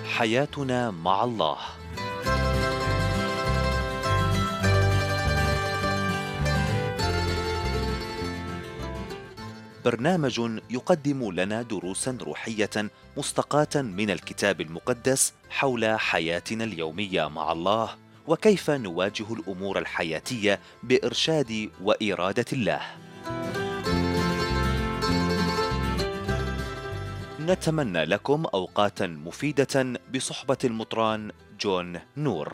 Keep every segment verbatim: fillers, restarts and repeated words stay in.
حياتنا مع الله. برنامج يقدم لنا دروسا روحية مستقاة من الكتاب المقدس حول حياتنا اليومية مع الله، وكيف نواجه الأمور الحياتية بإرشاد وإرادة الله. نتمنى لكم أوقاتا مفيدة بصحبة المطران جون نور.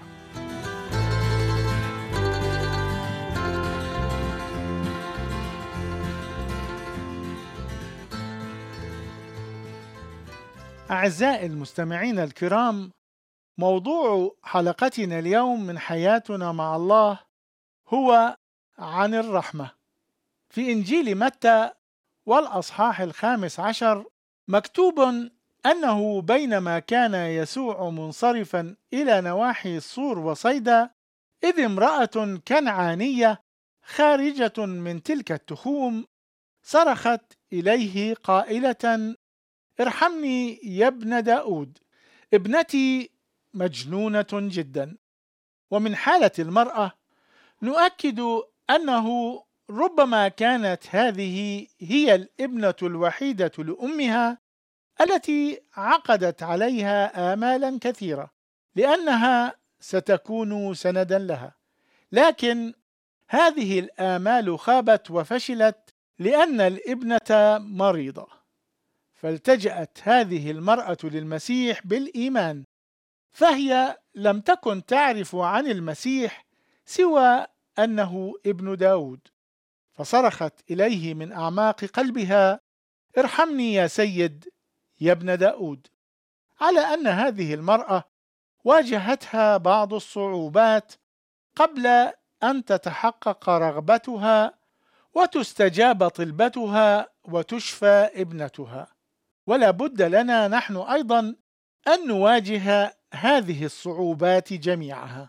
أعزائي المستمعين الكرام، موضوع حلقتنا اليوم من حياتنا مع الله هو عن الرحمة. في إنجيل متى والأصحاح الخامس عشر مكتوب أنه بينما كان يسوع منصرفا إلى نواحي الصور وصيدا، إذ امرأة كنعانية خارجة من تلك التخوم صرخت إليه قائلة: ارحمني يا ابن داود، ابنتي مجنونة جدا. ومن حالة المرأة نؤكد أنه ربما كانت هذه هي الابنة الوحيدة لأمها التي عقدت عليها آمالا كثيرة لأنها ستكون سندا لها، لكن هذه الآمال خابت وفشلت لأن الابنة مريضة. فالتجأت هذه المرأة للمسيح بالإيمان، فهي لم تكن تعرف عن المسيح سوى أنه ابن داود، فصرخت إليه من أعماق قلبها: ارحمني يا سيد يا ابن داود. على أن هذه المرأة واجهتها بعض الصعوبات قبل أن تتحقق رغبتها وتستجاب طلبتها وتشفى ابنتها، ولا بد لنا نحن أيضا أن نواجه هذه الصعوبات جميعها.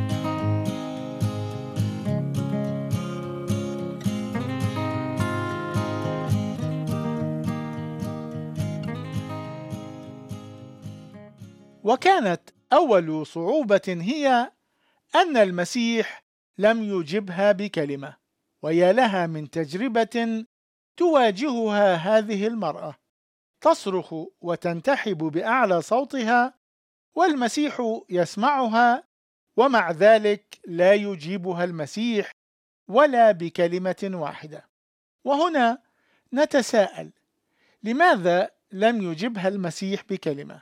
وكانت أول صعوبة هي أن المسيح لم يجبها بكلمة، ويا لها من تجربة تواجهها هذه المرأة، تصرخ وتنتحب بأعلى صوتها والمسيح يسمعها، ومع ذلك لا يجيبها المسيح ولا بكلمة واحدة. وهنا نتساءل: لماذا لم يجبها المسيح بكلمة؟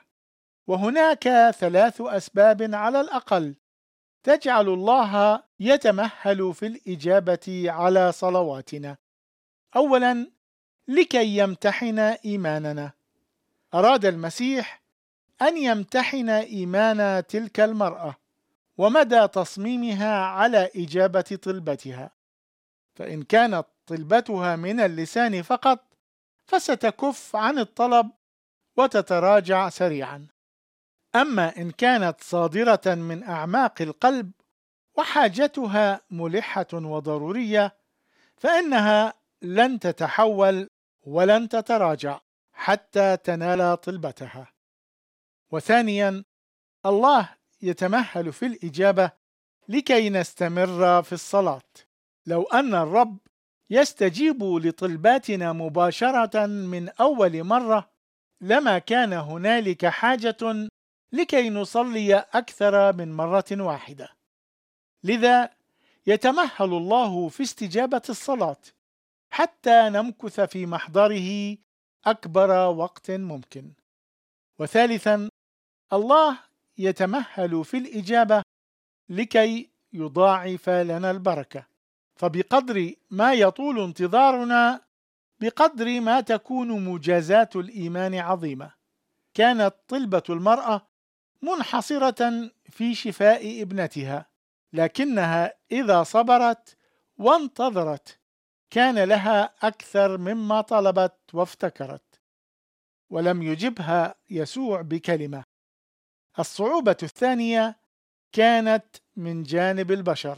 وهناك ثلاث أسباب على الأقل تجعل الله يتمهل في الإجابة على صلواتنا. أولا، لكي يمتحن إيماننا. أراد المسيح أن يمتحن إيمان تلك المرأة ومدى تصميمها على إجابة طلبتها، فإن كانت طلبتها من اللسان فقط فستكف عن الطلب وتتراجع سريعا، أما إن كانت صادرة من أعماق القلب وحاجتها ملحة وضرورية فإنها لن تتحول ولن تتراجع حتى تنال طلبتها. وثانيا، الله يتمهل في الإجابة لكي نستمر في الصلاة. لو أن الرب يستجيب لطلباتنا مباشرة من أول مرة لما كان هنالك حاجة لكي نصلي أكثر من مرة واحدة. لذا يتمهل الله في استجابة الصلاة حتى نمكث في محضره أكبر وقت ممكن. وثالثا، الله يتمهل في الإجابة لكي يضاعف لنا البركة، فبقدر ما يطول انتظارنا بقدر ما تكون مجازات الإيمان عظيمة. كانت طلبة المرأة منحصرة في شفاء ابنتها، لكنها إذا صبرت وانتظرت كان لها أكثر مما طلبت وافتكرت، ولم يجبها يسوع بكلمة. الصعوبة الثانية كانت من جانب البشر.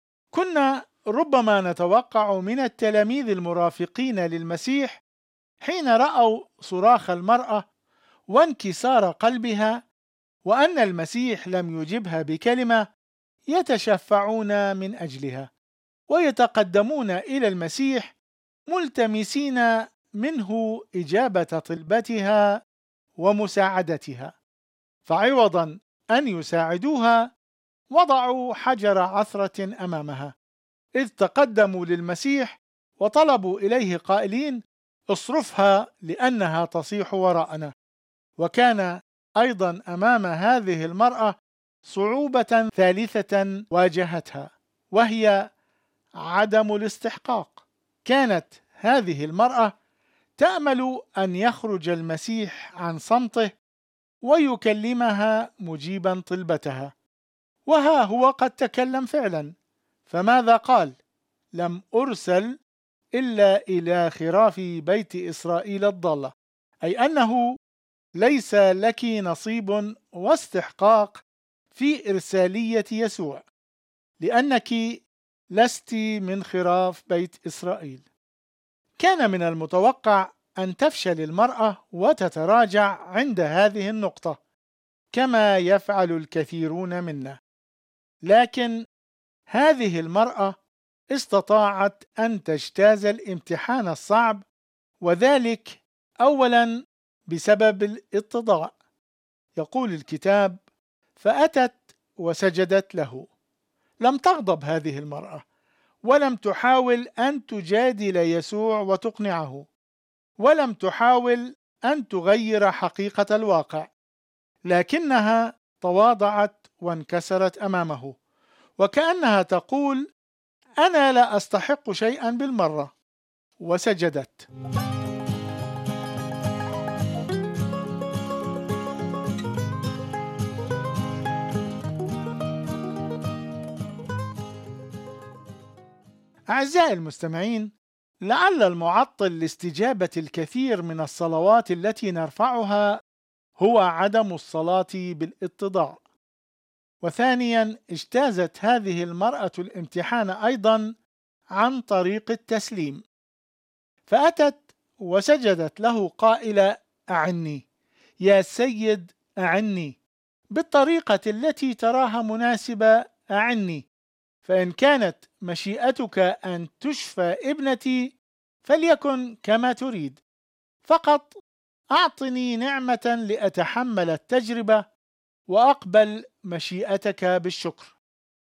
كنا ربما نتوقع من التلاميذ المرافقين للمسيح حين رأوا صراخ المرأة وانكسار قلبها وأن المسيح لم يجبها بكلمة يتشفعون من أجلها ويتقدمون إلى المسيح ملتمسين منه إجابة طلبتها ومساعدتها، فعوضا أن يساعدوها وضعوا حجر عثرة أمامها، إذ تقدموا للمسيح وطلبوا إليه قائلين: اصرفها لأنها تصيح وراءنا. وكان أيضا أمام هذه المرأة صعوبة ثالثة واجهتها، وهي عدم الاستحقاق. كانت هذه المرأة تأمل أن يخرج المسيح عن صمته ويكلمها مجيبا طلبتها، وها هو قد تكلم فعلا، فماذا قال؟ لم أرسل إلا إلى خراف بيت إسرائيل الضالة، أي أنه ليس لك نصيب واستحقاق في إرسالية يسوع، لأنك لست من خراف بيت إسرائيل. كان من المتوقع أن تفشل المرأة وتتراجع عند هذه النقطة كما يفعل الكثيرون منا، لكن هذه المرأة استطاعت أن تجتاز الامتحان الصعب، وذلك أولا بسبب الاتضاع. يقول الكتاب: فأتت وسجدت له. لم تغضب هذه المرأة، ولم تحاول أن تجادل يسوع وتقنعه، ولم تحاول أن تغير حقيقة الواقع، لكنها تواضعت وانكسرت أمامه، وكأنها تقول: أنا لا أستحق شيئا بالمرة، وسجدت. أعزائي المستمعين، لعل المعطل لاستجابة الكثير من الصلوات التي نرفعها هو عدم الصلاة بالاتضاع. وثانيا، اجتازت هذه المرأة الامتحان أيضا عن طريق التسليم، فأتت وسجدت له قائلة: أعني يا سيد، أعني بالطريقة التي تراها مناسبة، أعني، فإن كانت مشيئتك أن تشفى ابنتي فليكن كما تريد، فقط أعطني نعمة لأتحمل التجربة وأقبل مشيئتك بالشكر.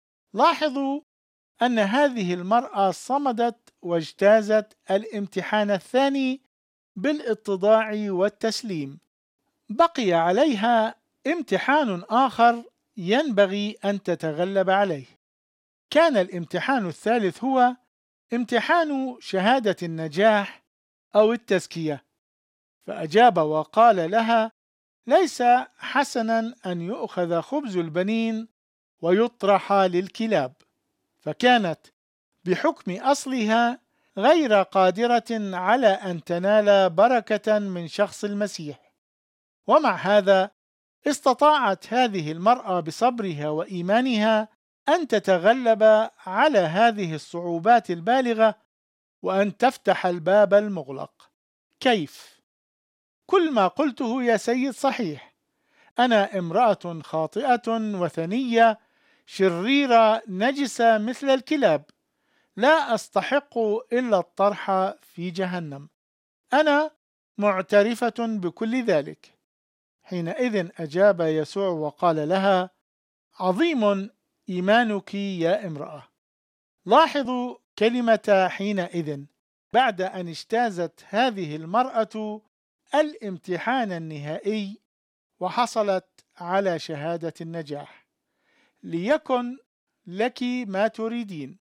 لاحظوا أن هذه المرأة صمدت واجتازت الامتحان الثاني بالاتضاع والتسليم. بقي عليها امتحان آخر ينبغي أن تتغلب عليه. كان الامتحان الثالث هو امتحان شهادة النجاح أو التزكية، فأجاب وقال لها: ليس حسنا أن يؤخذ خبز البنين ويطرح للكلاب. فكانت بحكم أصلها غير قادرة على أن تنال بركة من شخص المسيح، ومع هذا استطاعت هذه المرأة بصبرها وإيمانها أن تتغلب على هذه الصعوبات البالغة وأن تفتح الباب المغلق. كيف؟ كل ما قلته يا سيد صحيح، أنا امرأة خاطئة وثنية شريرة نجسة مثل الكلاب، لا أستحق إلا الطرح في جهنم، أنا معترفة بكل ذلك. حينئذ أجاب يسوع وقال لها: عظيم إيمانك يا امرأة. لاحظوا كلمة حينئذ. بعد أن اجتازت هذه المرأة الامتحان النهائي وحصلت على شهادة النجاح، ليكن لك ما تريدين،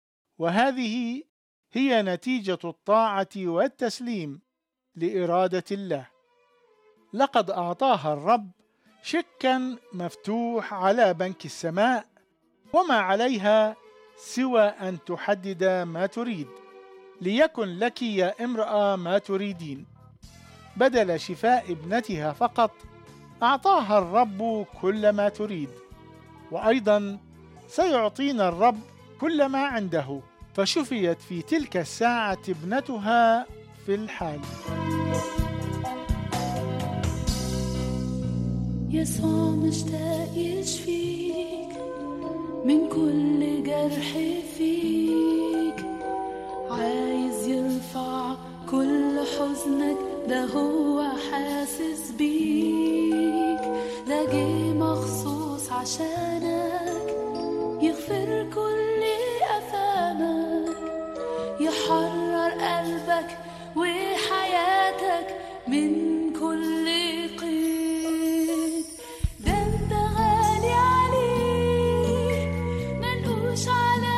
وهذه هي نتيجة الطاعة والتسليم لإرادة الله. لقد أعطاها الرب شيكا مفتوح على بنك السماء، وما عليها سوى أن تحدد ما تريد. ليكن لك يا امرأة ما تريدين. بدل شفاء ابنتها فقط أعطاها الرب كل ما تريد، وأيضا سيعطينا الرب كل ما عنده. فشفيت في تلك الساعة ابنتها في الحال. يسوع مشتاق يشفيك من كل جرح فيك، عايز يرفع كل حزنك، ده هو حاسس بيك، ده جه مخصوص عشانك يغفر كل أثامك، يحرر قلبك وحياتك من كل قيد. ده انت غالي عليه، منقوش على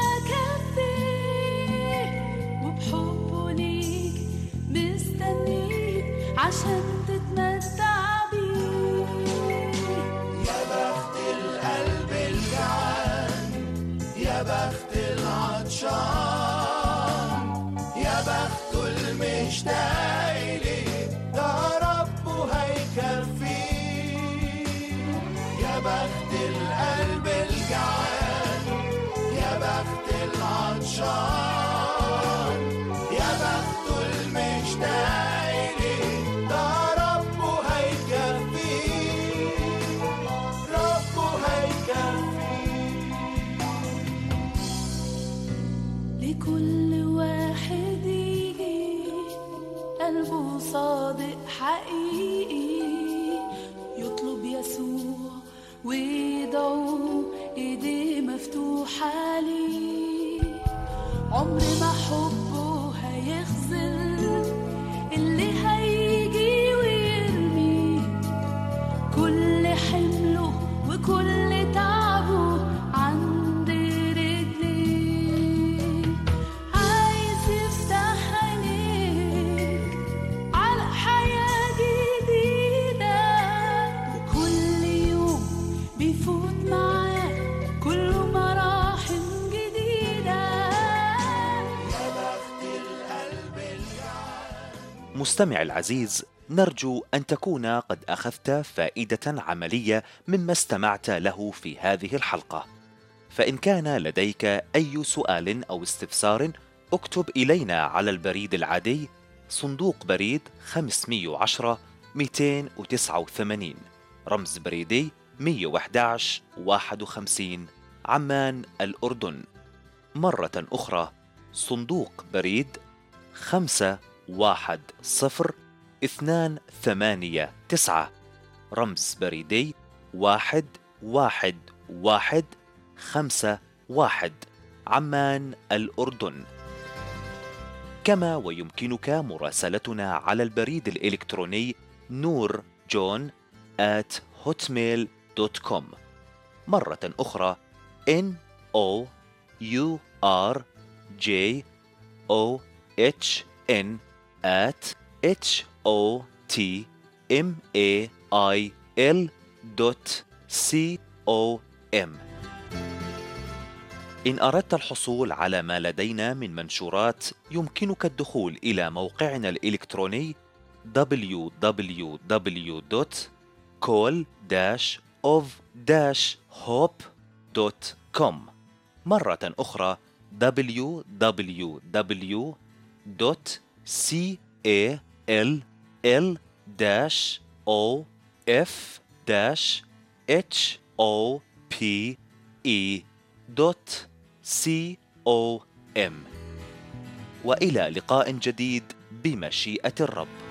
كفيه، وبحبه ليك مستنيك عشان تتمتع بيه. يا بخت القلب الجعان، يا بخت العطشان، يا بخت المشتاق ليه، ده ربه هيكفيه. يا بخت القلب الجعان، يا بخت العطشان، يا بخت المشتاق ليه، ده ربه هيكفيه، ربه هيكفيه. لكل واحد يجي قلبه صادق حقيقي، يطلب يسوع ويدعو، ايديه مفتوحة ليه، عمر ما حبه هيخذل اللي هيجي ويرمي كل حمله وكل تعبه عند رجليه. عايز يفتح عينيك على حياة جديدة، وكل يوم بيفوت معاك كله مراحم جديدة. يا بخت القلب الجعان. مستمع العزيز، نرجو أن تكون قد أخذت فائدة عملية مما استمعت له في هذه الحلقة. فإن كان لديك أي سؤال أو استفسار، اكتب إلينا على البريد العادي صندوق بريد خمسمئة وعشرة مئتين وتسعة وثمانين، رمز بريدي مئة وأحد عشر واحد وخمسين، عمان الأردن. مرة أخرى، صندوق بريد خمسة واحد صفر اثنان ثمانية تسعة، رمز بريدي واحد واحد واحد خمسة واحد، عمان الأردن. كما ويمكنك مراسلتنا على البريد الإلكتروني نور جون آت هوتميل دوت كوم. مرة أخرى N O U R J O H N at H O T M A I L دوت C O M. إن أردت الحصول على ما لدينا من منشورات، يمكنك الدخول إلى موقعنا الإلكتروني دبليو دبليو دبليو دوت كول داش أوف داش هوب دوت كوم. مرة أخرى دبليو دبليو دبليو دوت كول دوت سي او ام. وإلى لقاء جديد بمشيئة الرب.